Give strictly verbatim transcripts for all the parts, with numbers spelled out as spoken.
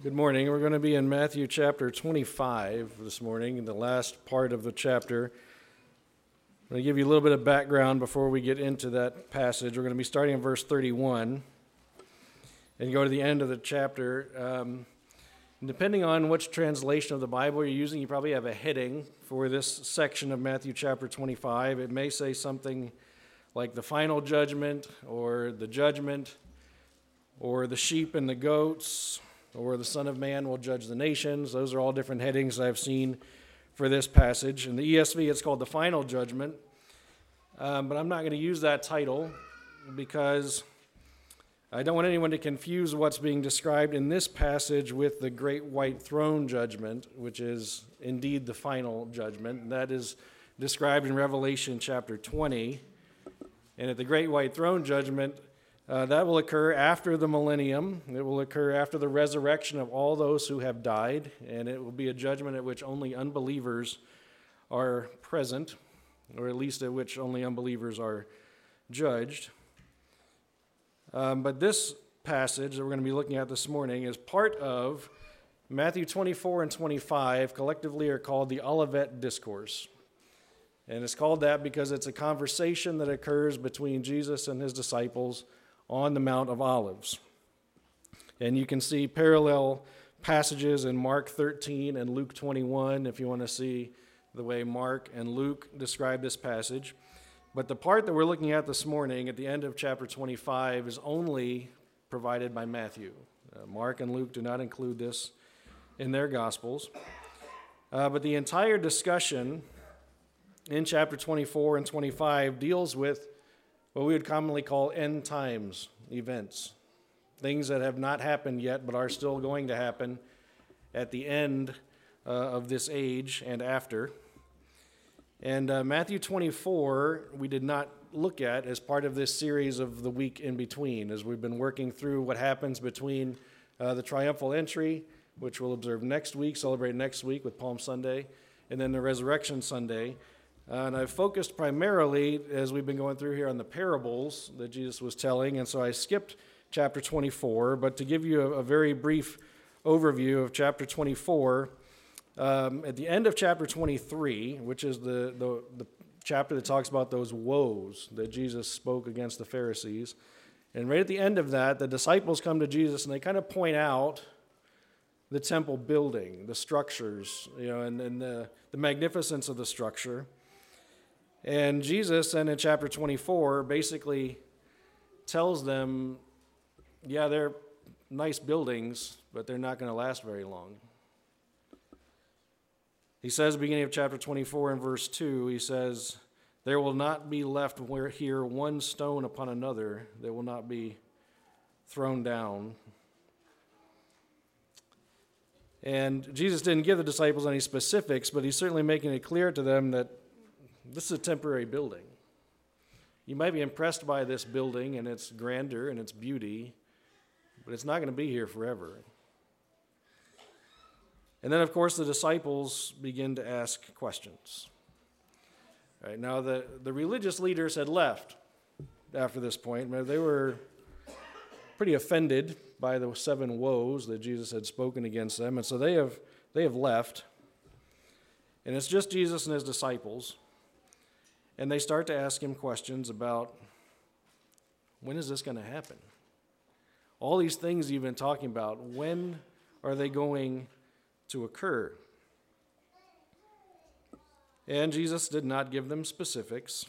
Good morning. We're going to be in Matthew chapter twenty-five this morning, in the last part of the chapter. I'm going to give you a little bit of background before we get into that passage. We're going to be starting in verse thirty-one and go to the end of the chapter. Um, depending on which translation of the Bible you're using, you probably have a heading for this section of Matthew chapter twenty-five. It may say something like the final judgment, or the judgment, or the sheep and the goats, or the Son of Man will judge the nations. Those are all different headings I've seen for this passage. In the E S V, it's called the final judgment. Um, but I'm not going to use that title because I don't want anyone to confuse what's being described in this passage with the great white throne judgment, which is indeed the final judgment. That is described in Revelation chapter twenty. And at the great white throne judgment, Uh, that will occur after the millennium. It will occur after the resurrection of all those who have died, and it will be a judgment at which only unbelievers are present, or at least at which only unbelievers are judged. Um, but this passage that we're going to be looking at this morning is part of Matthew twenty-four and twenty-five, collectively are called the Olivet Discourse. And it's called that because it's a conversation that occurs between Jesus and his disciples on the Mount of Olives. And you can see parallel passages in Mark thirteen and Luke twenty-one if you want to see the way Mark and Luke describe this passage. But the part that we're looking at this morning at the end of chapter twenty-five is only provided by Matthew. Uh, Mark and Luke do not include this in their Gospels. Uh, but the entire discussion in chapter twenty-four and twenty-five deals with what we would commonly call end times events, things that have not happened yet but are still going to happen at the end uh, of this age and after. And uh, Matthew twenty-four we did not look at as part of this series of the week in between, as we've been working through what happens between uh, the triumphal entry, which we'll observe next week, celebrate next week with Palm Sunday, and then the Resurrection Sunday. Uh, and I've focused primarily, as we've been going through here, on the parables that Jesus was telling, and so I skipped chapter twenty-four. But to give you a, a very brief overview of chapter twenty-four, um, at the end of chapter twenty-three, which is the, the, the chapter that talks about those woes that Jesus spoke against the Pharisees, and right at the end of that, the disciples come to Jesus and they kind of point out the temple building, the structures, you know, and, and the, the magnificence of the structure. And Jesus, then in chapter twenty-four, basically tells them, yeah, they're nice buildings, but they're not going to last very long. He says, beginning of chapter twenty-four and verse two, he says, there will not be left here one stone upon another that will not be thrown down. And Jesus didn't give the disciples any specifics, but he's certainly making it clear to them that this is a temporary building. You might be impressed by this building and its grandeur and its beauty, but it's not going to be here forever. And then, of course, the disciples begin to ask questions. All right, now, the, the religious leaders had left after this point. They were pretty offended by the seven woes that Jesus had spoken against them, and so they have they have left. And it's just Jesus and his disciples. And they start to ask him questions about, when is this going to happen? All these things you've been talking about, when are they going to occur? And Jesus did not give them specifics,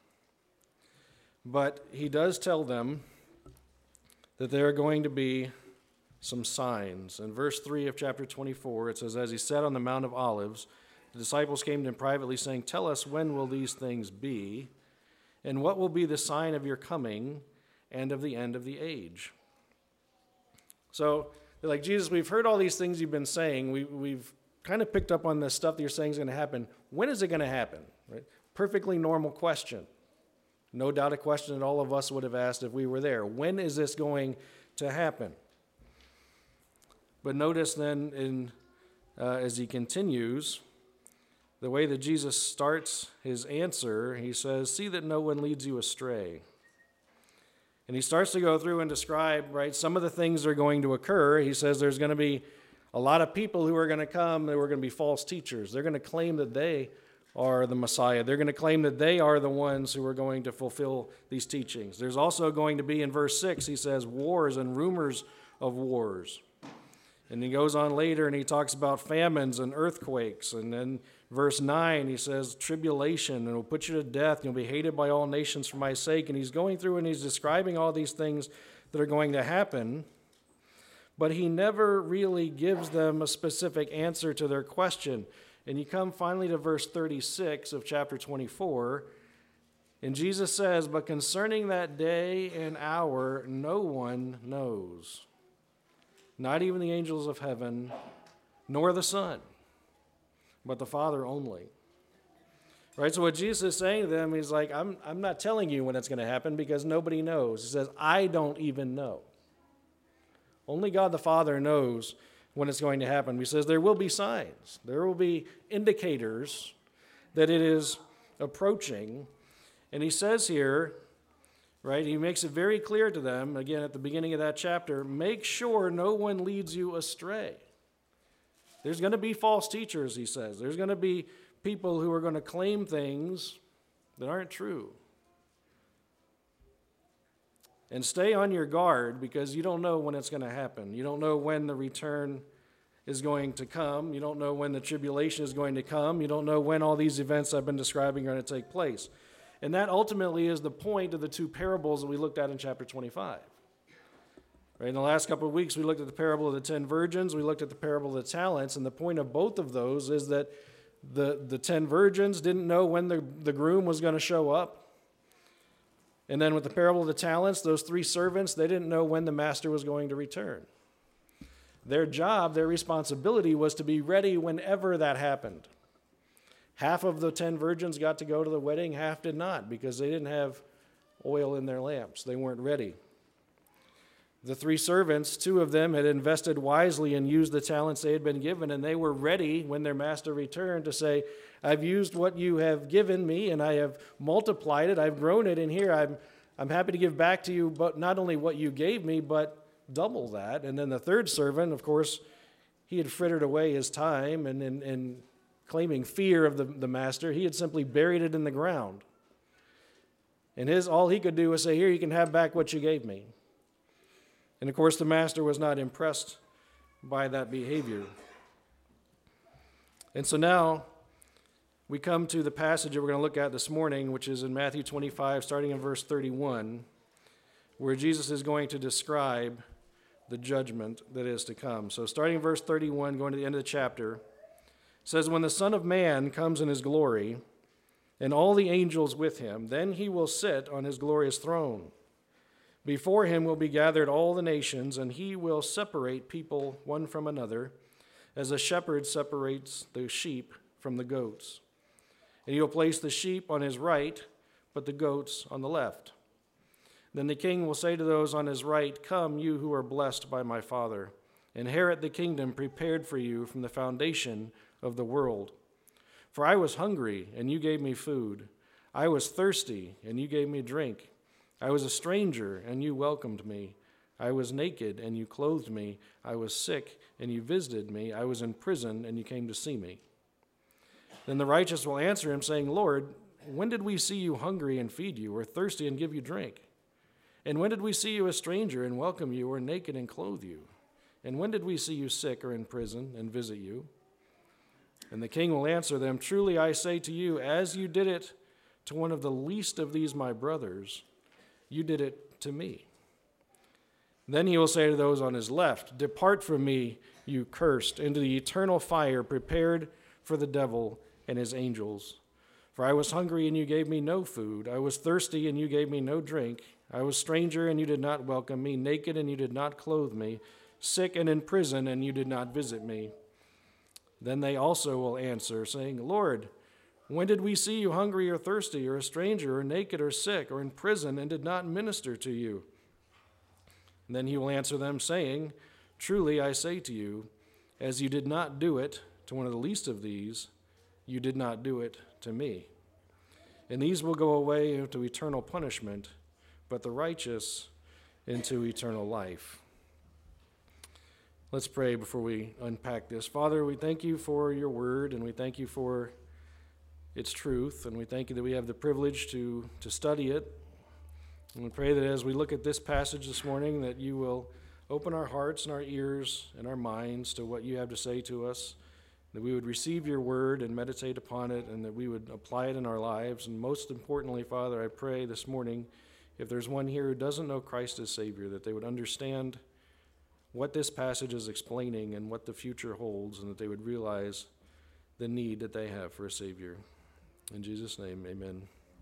but he does tell them that there are going to be some signs. In verse three of chapter twenty-four, it says, as he sat on the Mount of Olives, the disciples came to him privately, saying, tell us, when will these things be? And what will be the sign of your coming and of the end of the age? So, they're like, Jesus, we've heard all these things you've been saying. We, we've kind of picked up on the stuff that you're saying is going to happen. When is it going to happen? Right? Perfectly normal question. No doubt a question that all of us would have asked if we were there. When is this going to happen? But notice then, in uh, as he continues, the way that Jesus starts his answer, he says, see that no one leads you astray. And he starts to go through and describe, right, some of the things that are going to occur. He says there's going to be A lot of people who are going to come, who are going to be false teachers, they're going to claim that they are the Messiah. They're going to claim that they are the ones who are going to fulfill these teachings. There's also going to be, in verse six, he says, wars and rumors of wars. And he goes on later and he talks about famines and earthquakes. And then verse nine, he says, tribulation, and will put you to death. You'll be hated by all nations for my sake. And he's going through and he's describing all these things that are going to happen. But he never really gives them a specific answer to their question. And you come finally to verse thirty-six of chapter twenty-four, and Jesus says, but concerning that day and hour, no one knows, not even the angels of heaven, nor the Son, but the Father only. Right? So what Jesus is saying to them, he's like, I'm, I'm not telling you when it's going to happen because nobody knows. He says, I don't even know. Only God the Father knows when it's going to happen. He says there will be signs. There will be indicators that it is approaching. And he says here, right, he makes it very clear to them, again at the beginning of that chapter, make sure no one leads you astray. There's going to be false teachers, he says. There's going to be people who are going to claim things that aren't true. And stay on your guard because you don't know when it's going to happen. You don't know when the return is going to come. You don't know when the tribulation is going to come. You don't know when all these events I've been describing are going to take place. And that ultimately is the point of the two parables that we looked at in chapter twenty-five. Right, in the last couple of weeks, we looked at the parable of the ten virgins. We looked at the parable of the talents. And the point of both of those is that the, the ten virgins didn't know when the, the groom was going to show up. And then with the parable of the talents, those three servants, they didn't know when the master was going to return. Their job, their responsibility was to be ready whenever that happened. Half of the ten virgins got to go to the wedding, half did not because they didn't have oil in their lamps. They weren't ready. The three servants, two of them had invested wisely and used the talents they had been given, and they were ready when their master returned to say, I've used what you have given me, and I have multiplied it. I've grown it in here. I'm, I'm happy to give back to you, but not only what you gave me, but double that. And then the third servant, of course, he had frittered away his time, and in, in claiming fear of the, the master, he had simply buried it in the ground. And his all he could do was say, here, you can have back what you gave me. And of course, the master was not impressed by that behavior. And so now we come to the passage that we're going to look at this morning, which is in Matthew twenty-five, starting in verse thirty-one, where Jesus is going to describe the judgment that is to come. So starting in verse thirty-one, going to the end of the chapter, it says, when the Son of Man comes in his glory, and all the angels with him, then he will sit on his glorious throne. Before him will be gathered all the nations, and he will separate people one from another, as a shepherd separates the sheep from the goats. And he will place the sheep on his right, but the goats on the left. Then the king will say to those on his right, come, you who are blessed by my Father, inherit the kingdom prepared for you from the foundation of the world. For I was hungry, and you gave me food. I was thirsty, and you gave me drink. I was a stranger, and you welcomed me. I was naked, and you clothed me. I was sick, and you visited me. I was in prison, and you came to see me. Then the righteous will answer him, saying, Lord, when did we see you hungry and feed you, or thirsty and give you drink? And when did we see you a stranger and welcome you, or naked and clothe you? And when did we see you sick or in prison and visit you? And the king will answer them, truly I say to you, as you did it to one of the least of these my brothers, you did it to me. Then he will say to those on his left, depart from me, you cursed, into the eternal fire prepared for the devil and his angels. For I was hungry, and you gave me no food. I was thirsty, and you gave me no drink. I was stranger, and you did not welcome me, naked, and you did not clothe me, sick and in prison, and you did not visit me. Then they also will answer, saying, Lord, when did we see you hungry or thirsty, or a stranger, or naked, or sick, or in prison, and did not minister to you? And then he will answer them, saying, truly I say to you, as you did not do it to one of the least of these, you did not do it to me. And these will go away into eternal punishment, but the righteous into eternal life. Let's pray before we unpack this. Father, we thank you for your word, and we thank you for its truth, and we thank you that we have the privilege to, to study it. And we pray that as we look at this passage this morning, that you will open our hearts and our ears and our minds to what you have to say to us, that we would receive your word and meditate upon it, and that we would apply it in our lives. And most importantly, Father, I pray this morning, if there's one here who doesn't know Christ as Savior, that they would understand what this passage is explaining and what the future holds, and that they would realize the need that they have for a Savior. In Jesus' name, amen.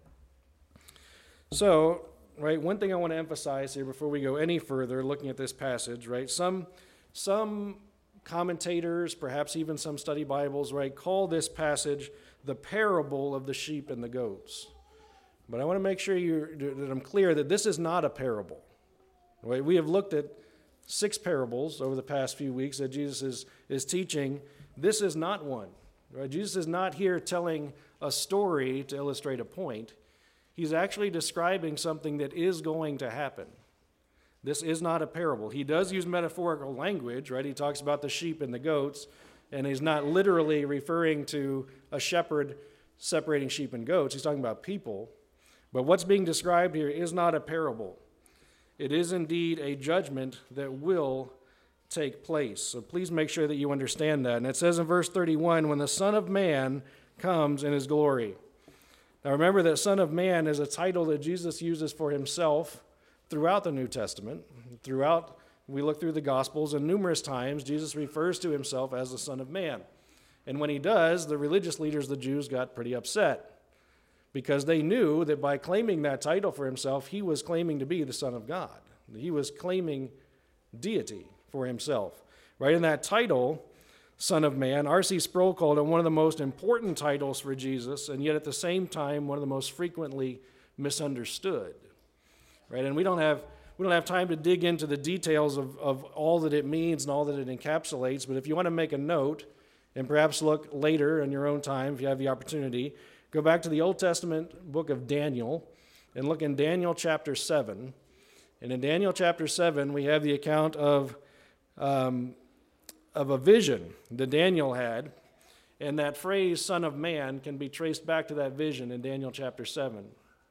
So, right, one thing I want to emphasize here before we go any further looking at this passage, right, some, some commentators, perhaps even some study Bibles, right, call this passage the parable of the sheep and the goats. But I want to make sure you that I'm clear that this is not a parable. Right? We have looked at six parables over the past few weeks that Jesus is, is teaching. This is not one. Right? Jesus is not here telling a story to illustrate a point. He's actually describing something that is going to happen. This is not a parable. He does use metaphorical language, right? He talks about the sheep and the goats, and he's not literally referring to a shepherd separating sheep and goats. He's talking about people. But what's being described here is not a parable. It is indeed a judgment that will take place. So please make sure that you understand that. And it says in verse thirty-one, when the Son of Man comes in his glory. Now remember that Son of Man is a title that Jesus uses for himself throughout the New Testament. Throughout, we look through the Gospels, and numerous times Jesus refers to himself as the Son of Man. And when he does, the religious leaders, the Jews, got pretty upset, because they knew that by claiming that title for himself, he was claiming to be the Son of God. He was claiming deity for himself. Right in that title, Son of Man, R C Sproul called it one of the most important titles for Jesus, and yet at the same time, one of the most frequently misunderstood. Right? And we don't have we don't have time to dig into the details of, of all that it means and all that it encapsulates, but if you want to make a note, and perhaps look later in your own time if you have the opportunity, go back to the Old Testament book of Daniel and look in Daniel chapter seven. And in Daniel chapter seven, we have the account of, um, of a vision that Daniel had. And that phrase, Son of Man, can be traced back to that vision in Daniel chapter seven.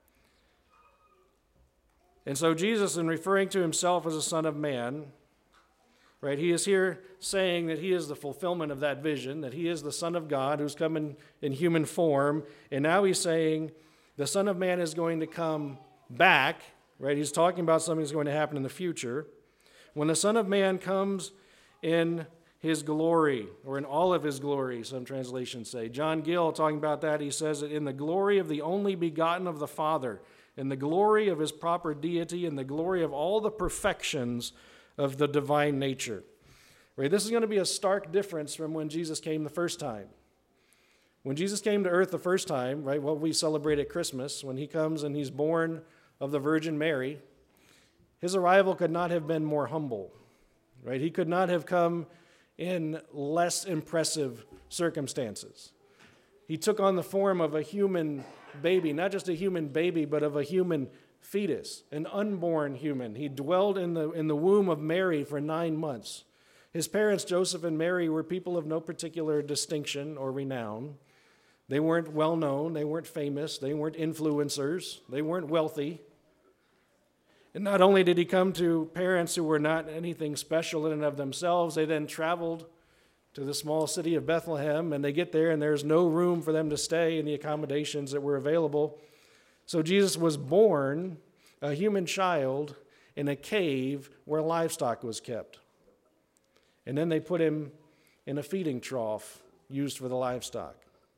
And so Jesus, in referring to himself as a Son of Man, right, he is here saying that he is the fulfillment of that vision, that he is the Son of God who's come in, in human form. And now he's saying the Son of Man is going to come back, right? He's talking about something that's going to happen in the future. When the Son of Man comes in his glory, or in all of his glory, some translations say. John Gill, talking about that, he says that in the glory of the only begotten of the Father, in the glory of his proper deity, in the glory of all the perfections of the divine nature. Right? This is going to be a stark difference from when Jesus came the first time. When Jesus came to earth the first time, right, what we celebrate at Christmas, when he comes and he's born of the Virgin Mary, his arrival could not have been more humble. Right? He could not have come in less impressive circumstances. He took on the form of a human baby, not just a human baby, but of a human fetus, an unborn human. He dwelled in the, in the womb of Mary for nine months. His parents, Joseph and Mary, were people of no particular distinction or renown. They weren't well known. They weren't famous. They weren't influencers. They weren't wealthy. And not only did he come to parents who were not anything special in and of themselves, they then traveled to the small city of Bethlehem, and they get there, and there's no room for them to stay in the accommodations that were available. So Jesus was born, a human child, in a cave where livestock was kept. And then they put him in a feeding trough used for the livestock.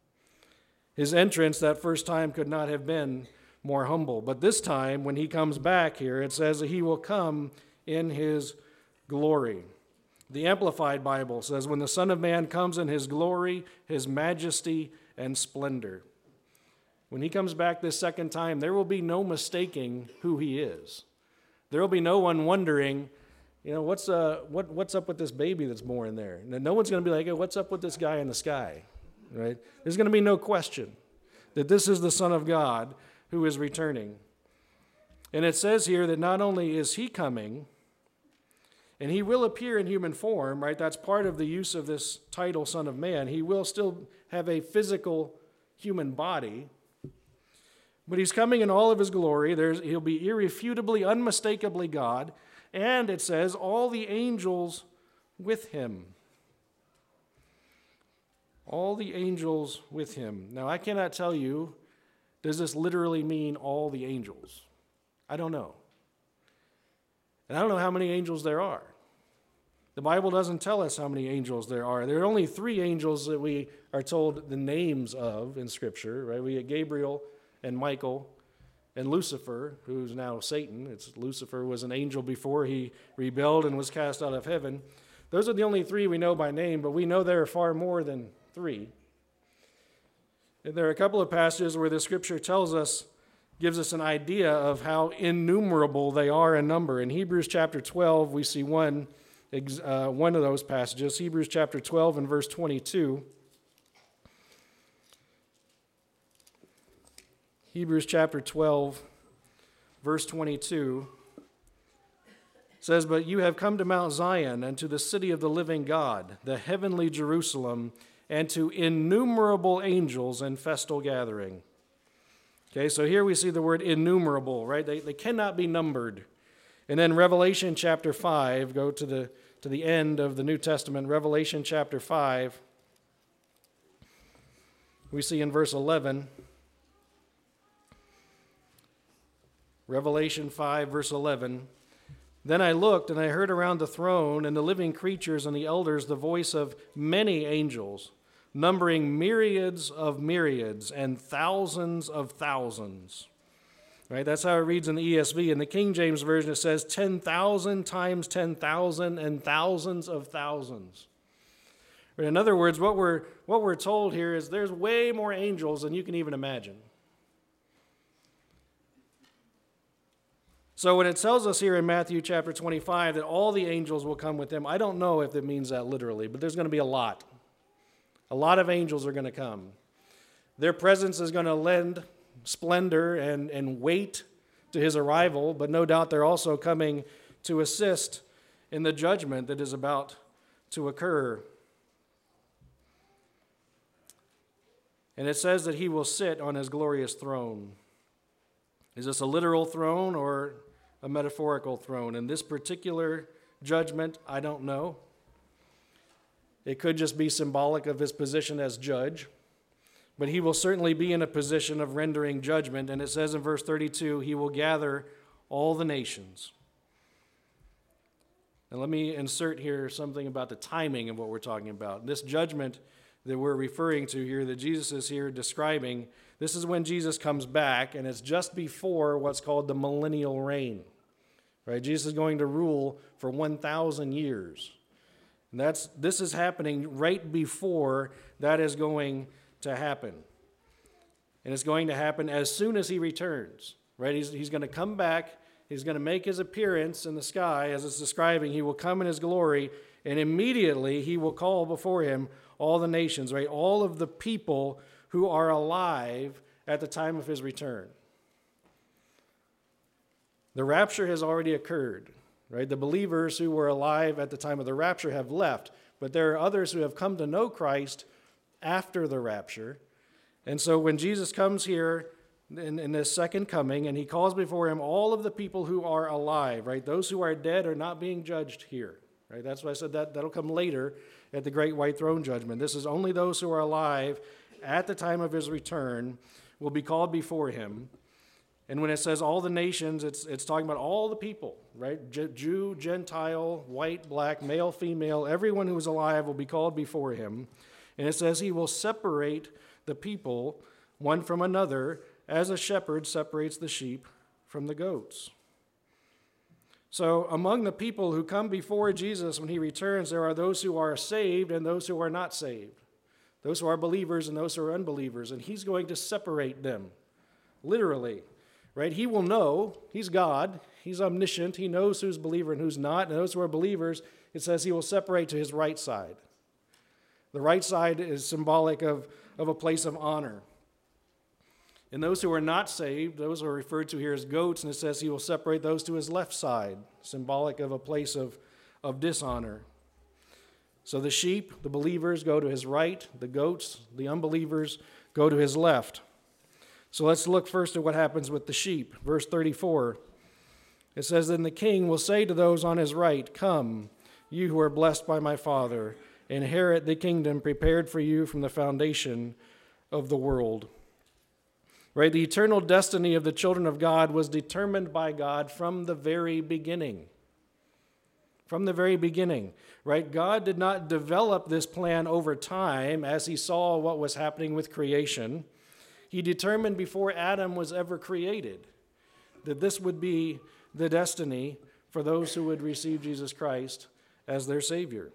His entrance that first time could not have been more humble. But this time, when he comes back here, it says that he will come in his glory. The Amplified Bible says, when the Son of Man comes in his glory, his majesty, and splendor. When he comes back this second time, there will be no mistaking who he is. There will be no one wondering, you know, what's uh, what what's up with this baby that's born there? No one's going to be like, hey, what's up with this guy in the sky, right? There's going to be no question that this is the Son of God who is returning. And it says here that not only is he coming, And he will appear in human form, right? That's part of the use of this title, Son of Man. He will still have a physical human body, but he's coming in all of his glory. There's, he'll be irrefutably, unmistakably God, and it says all the angels with him. All the angels with him. Now, I cannot tell you, does this literally mean all the angels? I don't know. And I don't know how many angels there are. The Bible doesn't tell us how many angels there are. There are only three angels that we are told the names of in Scripture, right? We get Gabriel and Michael and Lucifer, who's now Satan. It's Lucifer was an angel before he rebelled and was cast out of heaven. Those are the only three we know by name, but we know there are far more than three. And there are a couple of passages where the Scripture tells us, gives us an idea of how innumerable they are in number. In Hebrews chapter twelve, we see one Uh, one of those passages, Hebrews chapter twelve and verse twenty-two. Hebrews chapter twelve, verse twenty-two says, "But you have come to Mount Zion and to the city of the living God, the heavenly Jerusalem, and to innumerable angels in festal gathering." Okay, so here we see the word innumerable, right? They, they cannot be numbered. And then Revelation chapter five, go to the to the end of the New Testament, Revelation chapter five. We see in verse eleven, Revelation five, verse eleven, "Then I looked, and I heard around the throne and the living creatures and the elders the voice of many angels, numbering myriads of myriads and thousands of thousands." Right, that's how it reads in the E S V. In the King James Version, it says ten thousand times ten thousand and thousands of thousands. In other words, what we're, what we're told here is there's way more angels than you can even imagine. So when it tells us here in Matthew chapter twenty-five that all the angels will come with him, I don't know if it means that literally, but there's going to be a lot. A lot of angels are going to come. Their presence is going to lend splendor and, and weight to his arrival, but no doubt they're also coming to assist in the judgment that is about to occur. And it says that he will sit on his glorious throne. Is this a literal throne or a metaphorical throne? In this particular judgment, I don't know. It could just be symbolic of his position as judge. But he will certainly be in a position of rendering judgment. And it says in verse thirty-two, he will gather all the nations. And let me insert here something about the timing of what we're talking about. This judgment that we're referring to here, that Jesus is here describing, this is when Jesus comes back, and it's just before what's called the millennial reign. Right? Jesus is going to rule for one thousand years. And that's this is happening right before that is going to happen. And it's going to happen as soon as he returns, right? He's, he's going to come back. He's going to make his appearance in the sky, as it's describing. He will come in his glory, and immediately he will call before him all the nations, right? All of the people who are alive at the time of his return. The rapture has already occurred, right? The believers who were alive at the time of the rapture have left, but there are others who have come to know Christ after the rapture. And so when Jesus comes here in, in this second coming, and he calls before him all of the people who are alive, right? Those who are dead are not being judged here, right? That's why I said that that'll come later at the great white throne judgment. This is only those who are alive at the time of his return will be called before him. And when it says all the nations, it's it's talking about all the people, right? Jew, Gentile, white, black, male, female, everyone who is alive will be called before him. And it says he will separate the people one from another as a shepherd separates the sheep from the goats. So among the people who come before Jesus when he returns, there are those who are saved and those who are not saved, those who are believers and those who are unbelievers. And he's going to separate them, literally, right? He will know. He's God. He's omniscient. He knows who's believer and who's not. And those who are believers, it says he will separate to his right side. The right side is symbolic of, of a place of honor. And those who are not saved, those are referred to here as goats, and it says he will separate those to his left side, symbolic of a place of, of dishonor. So the sheep, the believers, go to his right. The goats, the unbelievers, go to his left. So let's look first at what happens with the sheep. Verse thirty-four. It says, "Then the king will say to those on his right, 'Come, you who are blessed by my Father, inherit the kingdom prepared for you from the foundation of the world.'" Right? The eternal destiny of the children of God was determined by God from the very beginning. From the very beginning, right? God did not develop this plan over time as he saw what was happening with creation. He determined before Adam was ever created that this would be the destiny for those who would receive Jesus Christ as their Savior.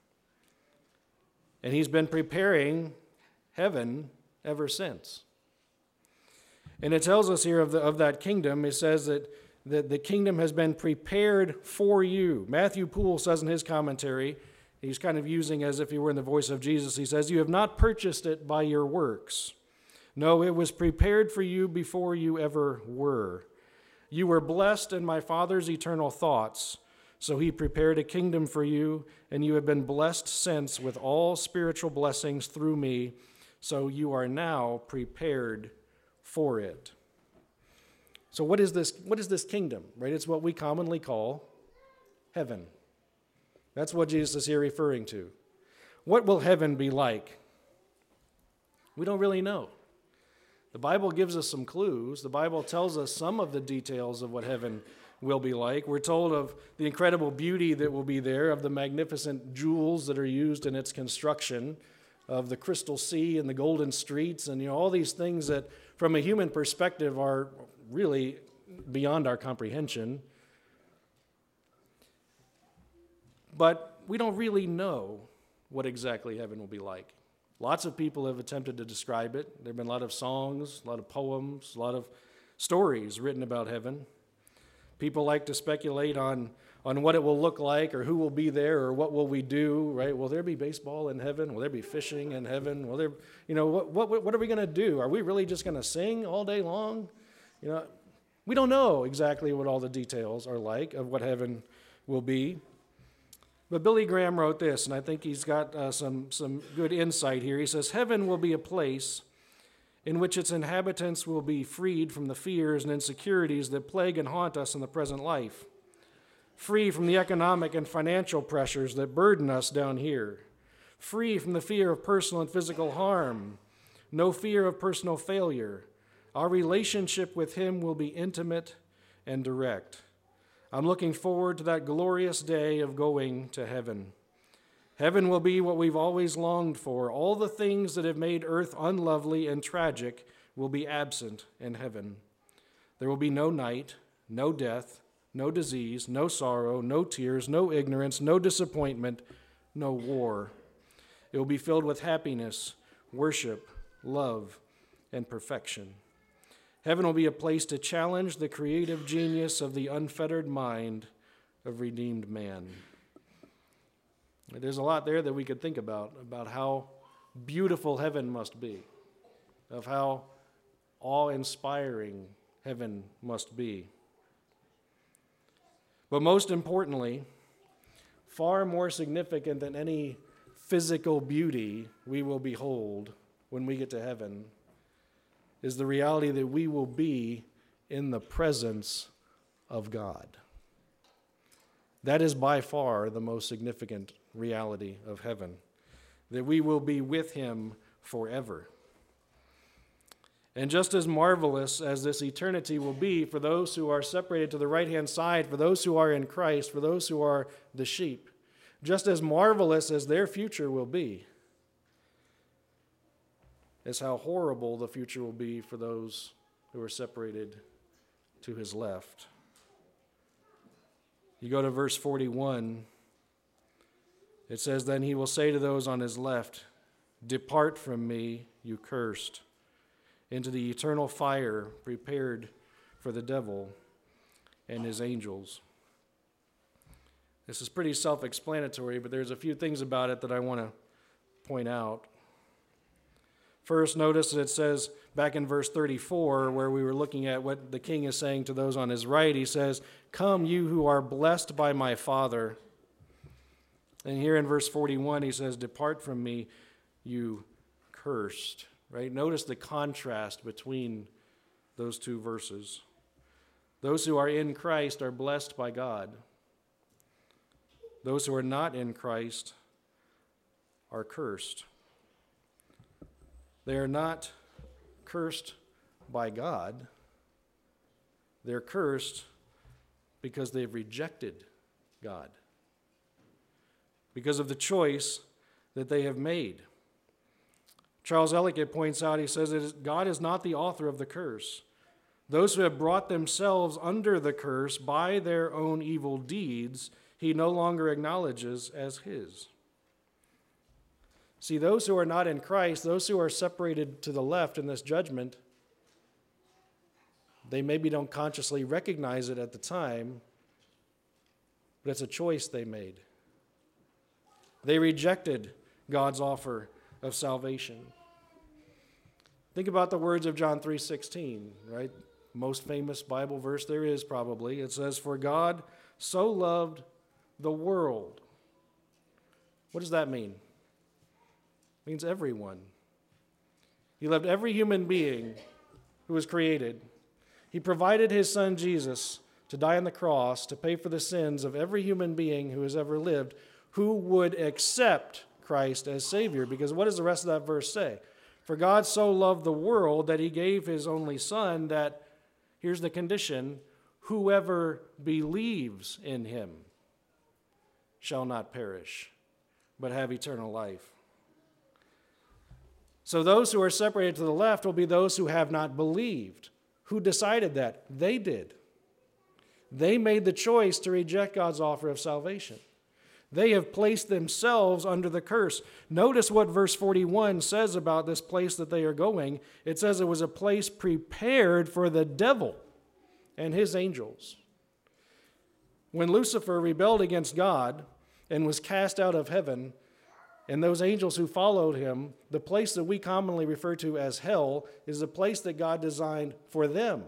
And he's been preparing heaven ever since. And it tells us here of, the, of that kingdom, it says that, that the kingdom has been prepared for you. Matthew Poole says in his commentary, he's kind of using as if he were in the voice of Jesus, he says, "You have not purchased it by your works. No, it was prepared for you before you ever were. You were blessed in my Father's eternal thoughts, so he prepared a kingdom for you, and you have been blessed since with all spiritual blessings through me, so you are now prepared for it." So what is this, what is this kingdom, right? It's what we commonly call heaven. That's what Jesus is here referring to. What will heaven be like? We don't really know. The Bible gives us some clues. The Bible tells us some of the details of what heaven will be like. We're told of the incredible beauty that will be there, of the magnificent jewels that are used in its construction, of the crystal sea and the golden streets, and you know all these things that from a human perspective are really beyond our comprehension. But we don't really know what exactly heaven will be like. Lots of people have attempted to describe it. There have been a lot of songs, a lot of poems, a lot of stories written about heaven. People like to speculate on, on what it will look like or who will be there or what will we do, right? Will there be baseball in heaven? Will there be fishing in heaven? Will there, you know, what, what, what are we going to do? Are we really just going to sing all day long? You know, we don't know exactly what all the details are like of what heaven will be. But Billy Graham wrote this, and I think he's got uh, some, some good insight here. He says, "Heaven will be a place in which its inhabitants will be freed from the fears and insecurities that plague and haunt us in the present life, free from the economic and financial pressures that burden us down here, free from the fear of personal and physical harm, no fear of personal failure. Our relationship with Him will be intimate and direct. I'm looking forward to that glorious day of going to heaven. Heaven will be what we've always longed for. All the things that have made earth unlovely and tragic will be absent in heaven. There will be no night, no death, no disease, no sorrow, no tears, no ignorance, no disappointment, no war. It will be filled with happiness, worship, love, and perfection. Heaven will be a place to challenge the creative genius of the unfettered mind of redeemed man. There's a lot there that we could think about, about how beautiful heaven must be, of how awe-inspiring heaven must be. But most importantly, far more significant than any physical beauty we will behold when we get to heaven, is the reality that we will be in the presence of God. That is by far the most significant reality of heaven, that we will be with Him forever. And just as marvelous as this eternity will be for those who are separated to the right-hand side, for those who are in Christ, for those who are the sheep, just as marvelous as their future will be, is how horrible the future will be for those who are separated to His left. You go to verse forty-one, it says, "Then He will say to those on His left, 'Depart from me, you cursed, into the eternal fire prepared for the devil and his angels.'" This is pretty self-explanatory, but there's a few things about it that I want to point out. First, notice that it says back in verse thirty-four, where we were looking at what the king is saying to those on his right, he says, "Come, you who are blessed by my Father." And here in verse forty-one, he says, "Depart from me, you cursed." Right? Notice the contrast between those two verses. Those who are in Christ are blessed by God. Those who are not in Christ are cursed. They are not cursed by God. They're cursed because they've rejected God, because of the choice that they have made. Charles Ellicott points out, he says, that God is not the author of the curse. Those who have brought themselves under the curse by their own evil deeds, he no longer acknowledges as his. See, those who are not in Christ, those who are separated to the left in this judgment, they maybe don't consciously recognize it at the time, but it's a choice they made. They rejected God's offer of salvation. Think about the words of John three sixteen, right? Most famous Bible verse there is probably. It says, "For God so loved the world." What does that mean? It means everyone. He loved every human being who was created. He provided his son Jesus to die on the cross to pay for the sins of every human being who has ever lived who would accept Christ as Savior. Because what does the rest of that verse say? For God so loved the world that he gave his only son, that, here's the condition, whoever believes in him shall not perish, but have eternal life. So those who are separated to the left will be those who have not believed. Who decided that? They did. They made the choice to reject God's offer of salvation. They have placed themselves under the curse. Notice what verse forty-one says about this place that they are going. It says it was a place prepared for the devil and his angels. When Lucifer rebelled against God and was cast out of heaven, and those angels who followed him, the place that we commonly refer to as hell is the place that God designed for them.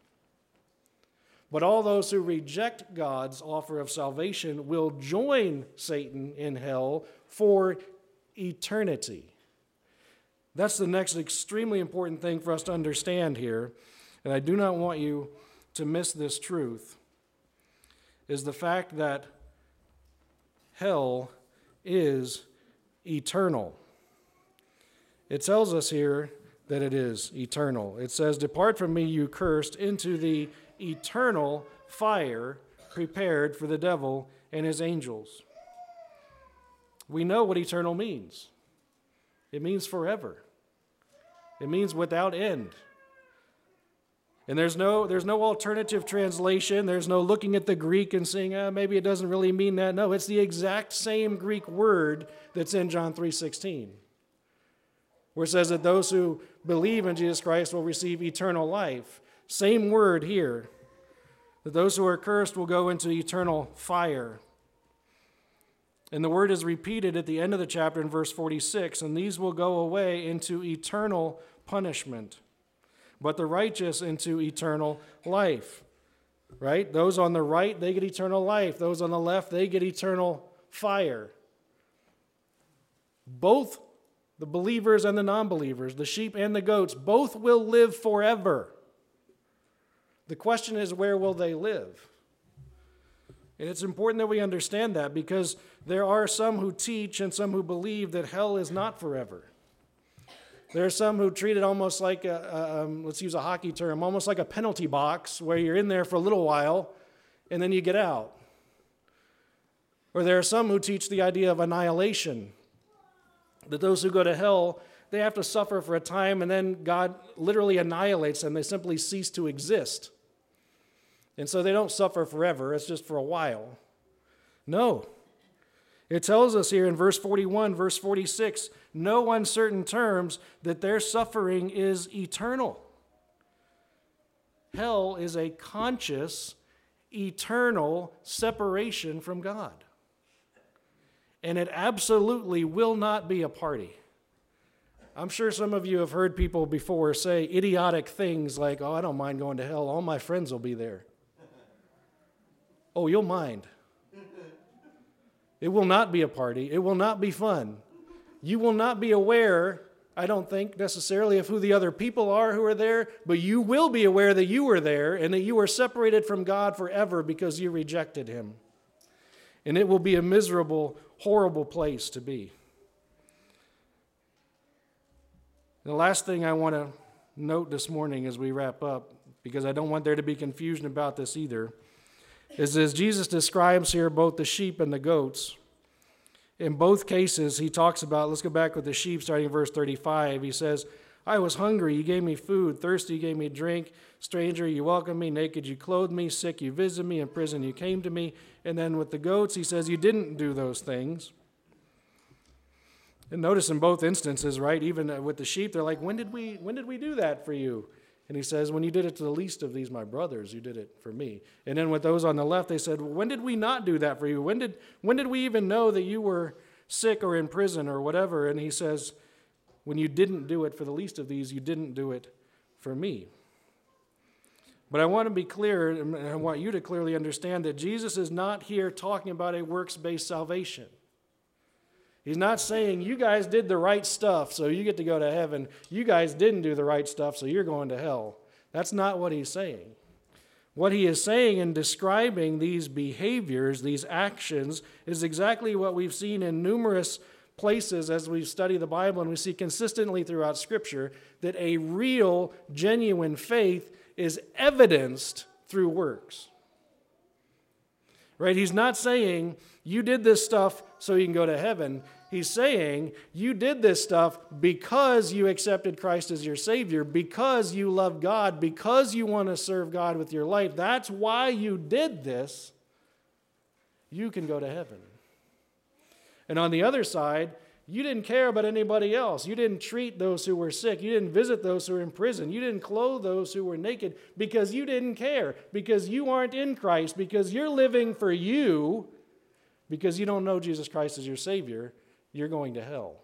But all those who reject God's offer of salvation will join Satan in hell for eternity. That's the next extremely important thing for us to understand here, and I do not want you to miss this truth, is the fact that hell is eternal. It tells us here that it is eternal. It says, "Depart from me, you cursed, into the eternal fire prepared for the devil and his angels." We know what eternal means. It means forever. It means without end. And there's no there's no alternative translation. There's no looking at the Greek and saying, ah, maybe it doesn't really mean that. No, it's the exact same Greek word that's in John three sixteen, where it says that those who believe in Jesus Christ will receive eternal life. Same word here, that those who are cursed will go into eternal fire. And the word is repeated at the end of the chapter in verse forty-six, and these will go away into eternal punishment, but the righteous into eternal life. Right? Those on the right, they get eternal life. Those on the left, they get eternal fire. Both the believers and the non-believers, the sheep and the goats, both will live forever. The question is, where will they live? And it's important that we understand that, because there are some who teach and some who believe that hell is not forever. There are some who treat it almost like, a, um, let's use a hockey term, almost like a penalty box where you're in there for a little while and then you get out. Or there are some who teach the idea of annihilation, that those who go to hell, they have to suffer for a time and then God literally annihilates them. They simply cease to exist. And so they don't suffer forever. It's just for a while. No. It tells us here in verse forty-one, verse forty-six, no uncertain terms, that their suffering is eternal. Hell is a conscious, eternal separation from God. And it absolutely will not be a party. I'm sure some of you have heard people before say idiotic things like, oh, I don't mind going to hell. All my friends will be there. Oh, you'll mind. It will not be a party. It will not be fun. You will not be aware, I don't think necessarily, of who the other people are who are there, but you will be aware that you were there and that you are separated from God forever because you rejected him. And it will be a miserable, horrible place to be. The last thing I want to note this morning as we wrap up, because I don't want there to be confusion about this either, is as Jesus describes here both the sheep and the goats. In both cases, he talks about, let's go back with the sheep starting in verse thirty-five. He says, I was hungry, you gave me food. Thirsty, you gave me drink. Stranger, you welcomed me. Naked, you clothed me. Sick, you visited me. In prison, you came to me. And then with the goats, he says, you didn't do those things. And notice in both instances, right, even with the sheep, they're like, when did we, when did we do that for you? And he says, when you did it to the least of these, my brothers, you did it for me. And then with those on the left, they said, well, when did we not do that for you? When did, when did we even know that you were sick or in prison or whatever? And he says, when you didn't do it for the least of these, you didn't do it for me. But I want to be clear, and I want you to clearly understand that Jesus is not here talking about a works-based salvation. He's not saying, you guys did the right stuff, so you get to go to heaven. You guys didn't do the right stuff, so you're going to hell. That's not what he's saying. What he is saying in describing these behaviors, these actions, is exactly what we've seen in numerous places as we study the Bible, and we see consistently throughout Scripture that a real, genuine faith is evidenced through works. Right? He's not saying, you did this stuff so you can go to heaven. He's saying, you did this stuff because you accepted Christ as your Savior, because you love God, because you want to serve God with your life. That's why you did this. You can go to heaven. And on the other side, you didn't care about anybody else. You didn't treat those who were sick. You didn't visit those who were in prison. You didn't clothe those who were naked because you didn't care, because you aren't in Christ, because you're living for you, because you don't know Jesus Christ as your Savior. You're going to hell.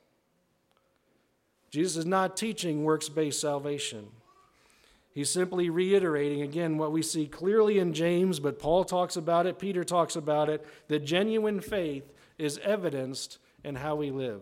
Jesus is not teaching works-based salvation. He's simply reiterating, again, what we see clearly in James, but Paul talks about it, Peter talks about it, that genuine faith is evidenced in how we live.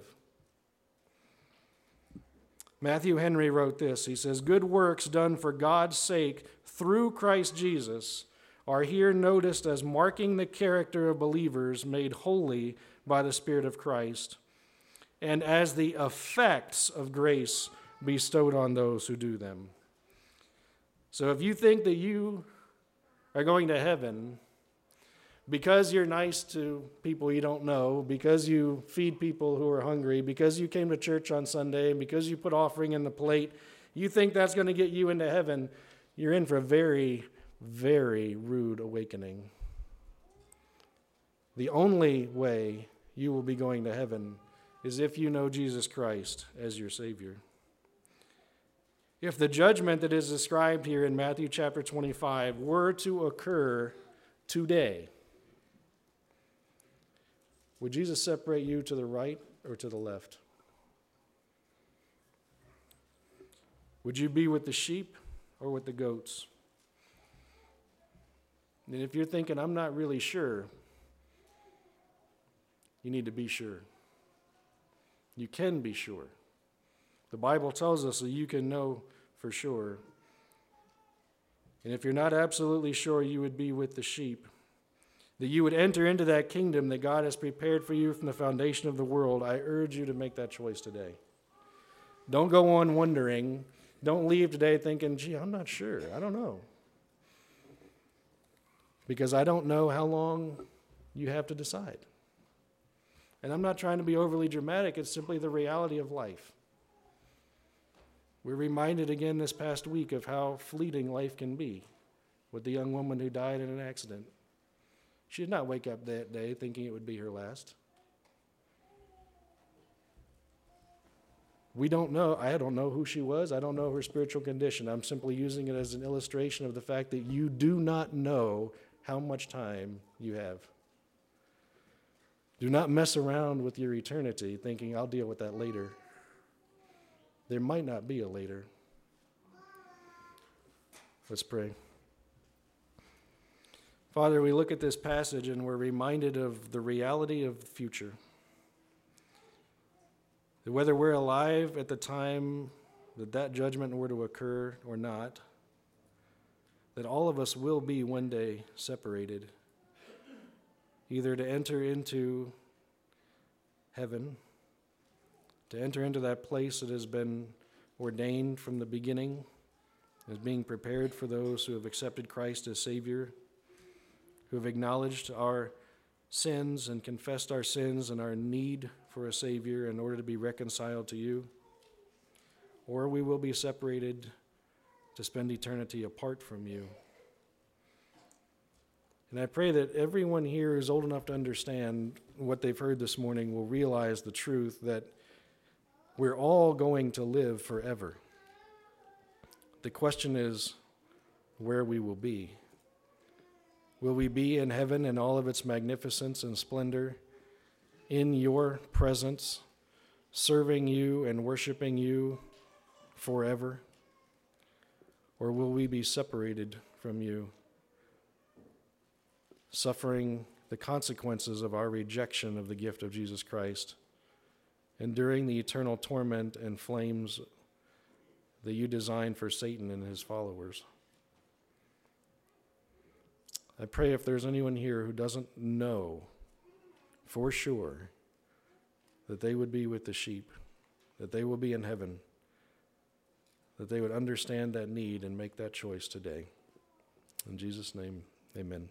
Matthew Henry wrote this. He says, good works done for God's sake through Christ Jesus are here noticed as marking the character of believers made holy by the Spirit of Christ, and as the effects of grace bestowed on those who do them. So if you think that you are going to heaven because you're nice to people you don't know, because you feed people who are hungry, because you came to church on Sunday, and because you put offering in the plate, you think that's going to get you into heaven, you're in for a very, very rude awakening. The only way you will be going to heaven is if you know Jesus Christ as your Savior. If the judgment that is described here in Matthew chapter twenty-five were to occur today, would Jesus separate you to the right or to the left? Would you be with the sheep or with the goats? And if you're thinking, I'm not really sure, you need to be sure. You can be sure. The Bible tells us that you can know for sure. And if you're not absolutely sure, you would be with the sheep. That you would enter into that kingdom that God has prepared for you from the foundation of the world. I urge you to make that choice today. Don't go on wondering. Don't leave today thinking, gee, I'm not sure. I don't know. Because I don't know how long you have to decide. And I'm not trying to be overly dramatic. It's simply the reality of life. We're reminded again this past week of how fleeting life can be with the young woman who died in an accident. She did not wake up that day thinking it would be her last. We don't know. I don't know who she was. I don't know her spiritual condition. I'm simply using it as an illustration of the fact that you do not know how much time you have. Do not mess around with your eternity thinking, I'll deal with that later. There might not be a later. Let's pray. Father, we look at this passage and we're reminded of the reality of the future. That whether we're alive at the time that that judgment were to occur or not, that all of us will be one day separated, either to enter into heaven, to enter into that place that has been ordained from the beginning, as being prepared for those who have accepted Christ as Savior, who have acknowledged our sins and confessed our sins and our need for a Savior in order to be reconciled to you, or we will be separated to spend eternity apart from you. And I pray that everyone here who's old enough to understand what they've heard this morning will realize the truth that we're all going to live forever. The question is where we will be. Will we be in heaven in all of its magnificence and splendor, in your presence, serving you and worshiping you forever? Or will we be separated from you, suffering the consequences of our rejection of the gift of Jesus Christ, enduring the eternal torment and flames that you designed for Satan and his followers? I pray if there's anyone here who doesn't know for sure that they would be with the sheep, that they will be in heaven, that they would understand that need and make that choice today. In Jesus' name, amen.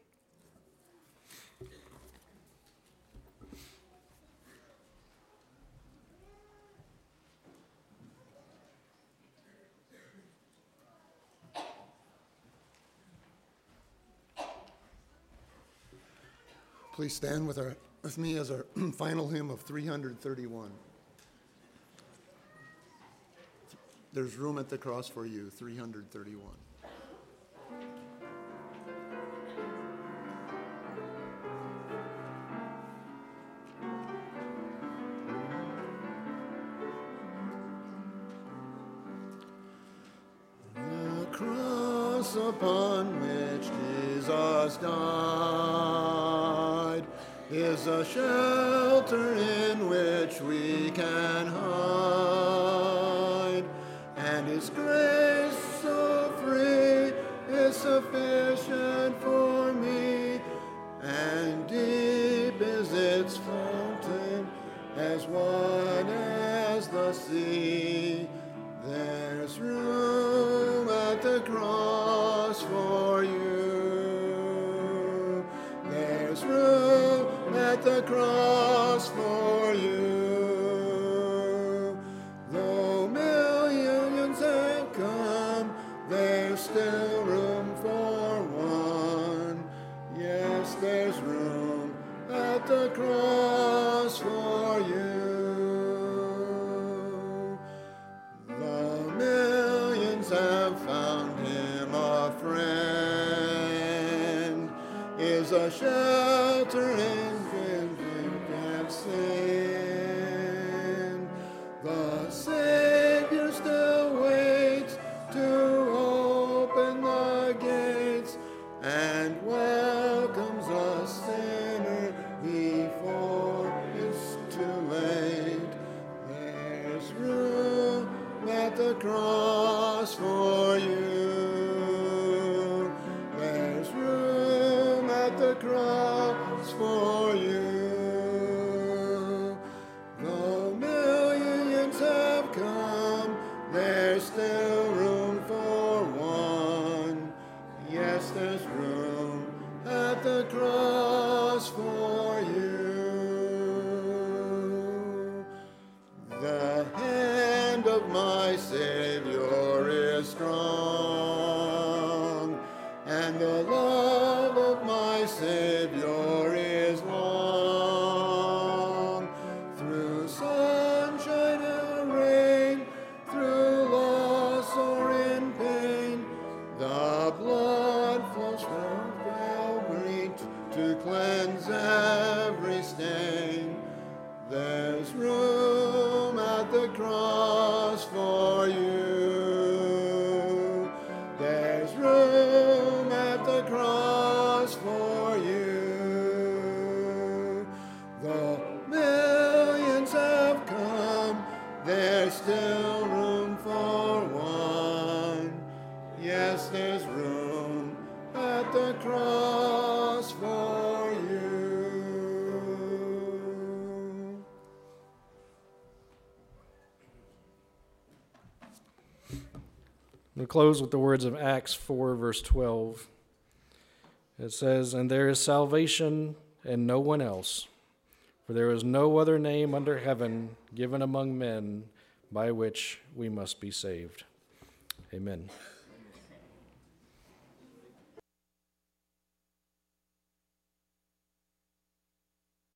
Please stand with, our, with me as our final hymn of three hundred thirty-one. There's room at the cross for you, three hundred thirty-one. The cross upon which Jesus died is a shelter in which we can hide, and His grace so free is sufficient for me, and deep is its fountain, as wide as the sea. There's room at the cross for you. There's room at the cross for you. Though millions have come, there's still room for one. Yes, there's room at the cross for you. The millions have found Him a friend, is a shelter in sin. The Savior still waits to open the gates and welcomes a sinner before it's too late. There's room at the cross for you. There's room at the cross for you. There's still room for one. Yes, there's room at the cross for you. The hand of my Savior is strong, and the love of my Savior is long. Through sunshine and rain, through loss or in pain, the blood flows from Calvary to cleanse every stain. There's room at the cross for you. There's room at the cross for you. still room for one. Yes, there's room at the cross for you. We'll close with the words of Acts four, verse twelve. It says, "And there is salvation in no one else, for there is no other name under heaven given among men by which we must be saved." Amen.